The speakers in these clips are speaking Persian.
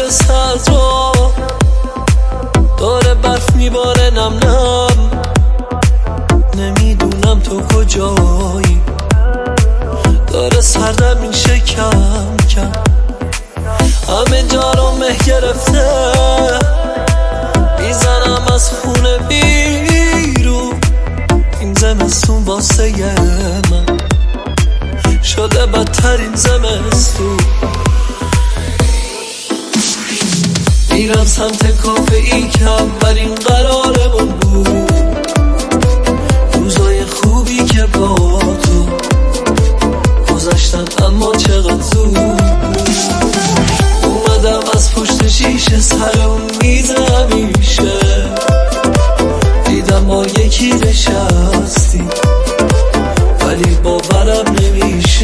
سرد رو داره برف میباره نم نم، نمیدونم تو کجایی، داره سردم میشه کم کم، همه جا رو مه گرفته، میزنم از خونه بیرون، این زمستون واسه من شده بدترین زمستون. میرم سمت کافه ای که اولین قرارمون بود، روزای خوبی که با تو گذشتن اما چقدر زود. اومدم از پشت شیشه سر اون میز همیشه، دیدم ما یکی نشستیم ولی باورم نمیشه.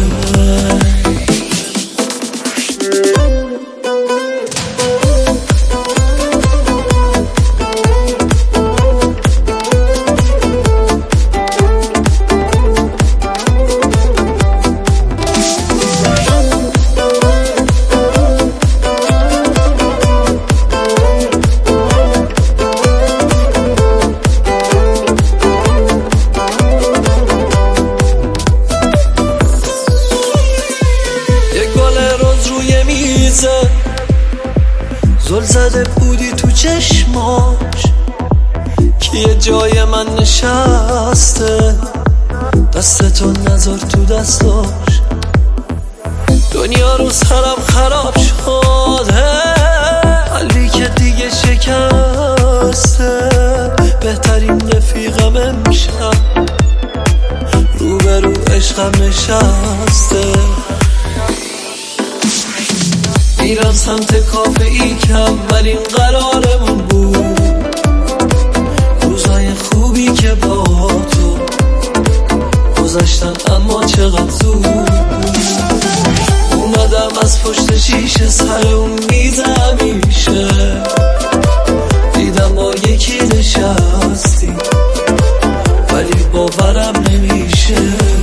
زل زده بودی تو چشماش که یه جای من نشسته، دستتو نذار تو دستاش، دنیا رو سرم خراب شده، قلبی که دیگه شکسته، بهترین رفیقم امشب روبرو عشقم نشسته. میرم سمت کافه ای که اولین قرارمون بود، روزای خوبی که با تو گذشتن اما چقدر زود. اومدم از پشت شیشه سر اون میز همیشه، دیدم ما یکی نشستیم ولی باورم نمیشه.